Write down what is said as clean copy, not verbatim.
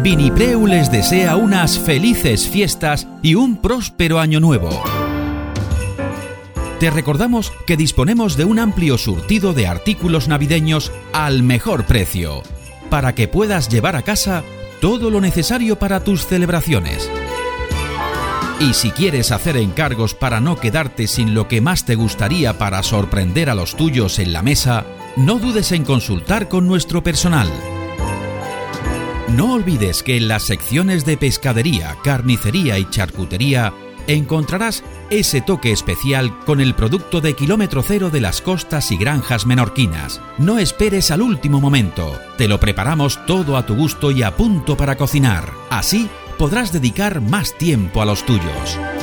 Vinipreu les desea unas felices fiestas y un próspero año nuevo. Te recordamos que disponemos de un amplio surtido de artículos navideños al mejor precio, para que puedas llevar a casa todo lo necesario para tus celebraciones. Y si quieres hacer encargos para no quedarte sin lo que más te gustaría para sorprender a los tuyos en la mesa, no dudes en consultar con nuestro personal. No olvides que en las secciones de pescadería, carnicería y charcutería encontrarás ese toque especial con el producto de kilómetro cero de las costas y granjas menorquinas. No esperes al último momento. Te lo preparamos todo a tu gusto y a punto para cocinar. Así podrás dedicar más tiempo a los tuyos.